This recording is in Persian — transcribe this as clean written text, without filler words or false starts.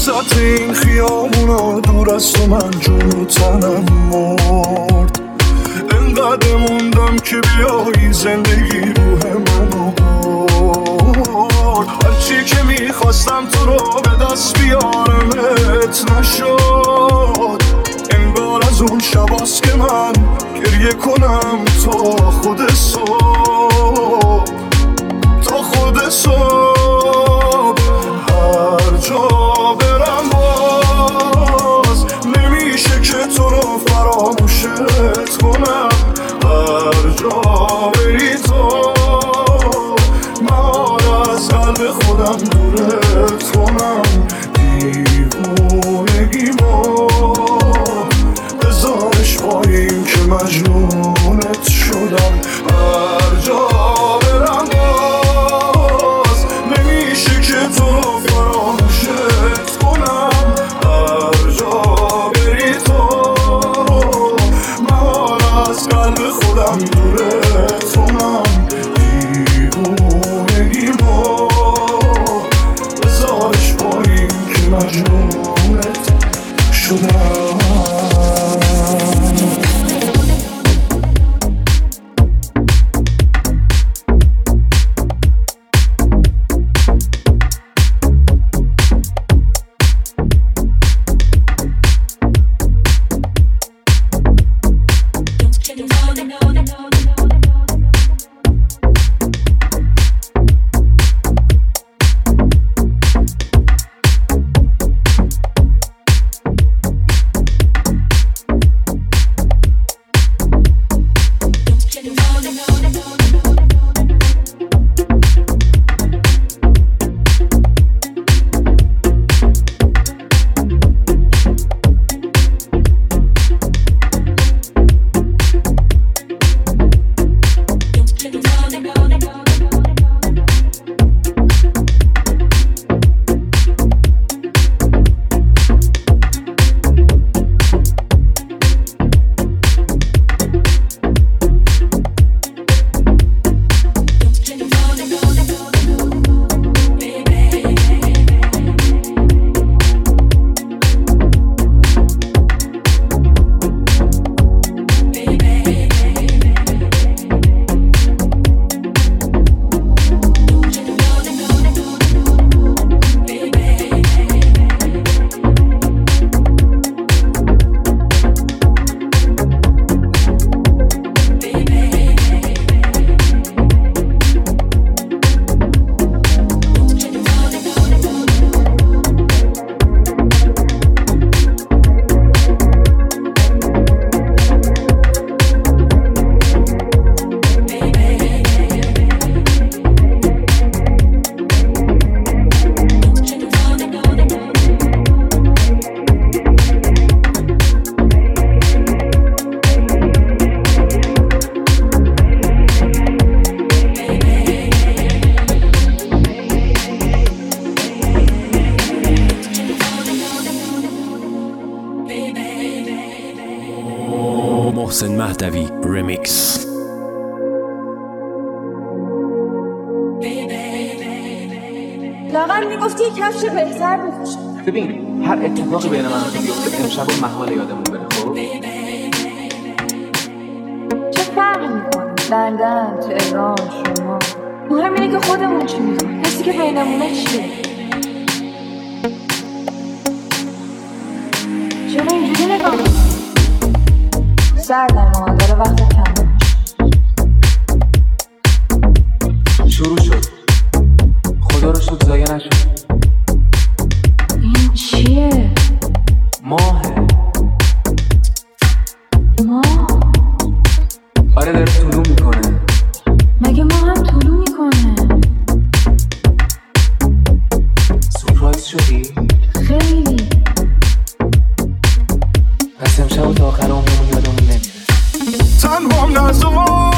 وسط این خیابونا دور از تو من جون و تنم مرد. انقدر موندم که بیایی زندگی روح منو برد. هرچی که میخواستم تو رو به دست بیارمت نشد. انگار از اون شباست که من گریه کنم تا خود صبح، تا خود صبح. هر جا برم باز نمیشه که تو رو فراموشت کنم. هر جا بری تو من از قلب خودم دورت کنم. دیوونگیمو بذارش با این که مجنونت شدم. هر جا برم باز نمیشه که تو رو فراموشت کنم. هر جا بری تو من از قلب خودم دورت کنم. دیوونگیمو بذارش با این که مجنونت شدم. محسن مهدوی ریمیکس. لاغر میگفتی کفش بهتر بپوشم. ببین هر اتفاقی بین من و تو بیفته امشب و محال یادمون بره. خب چه فرقی میکنه لندن، تهران، شما؟ مهم اینه که خودمون چی میخوایم، حسی که بینمونه چیه. چرا اینجوری نگاه میکنی؟ سردم ها داره وقت کم شروع شد. خدا رو شد ضایع نشد. این چیه؟ ماهه. ماه؟ آره داره طلوع میکنه. مگه ماه هم طلوع میکنه؟ سورپرایز شدی؟ خیلی. پس امشب تا آخر عمرمون یادمون نمیره. تنهام نذار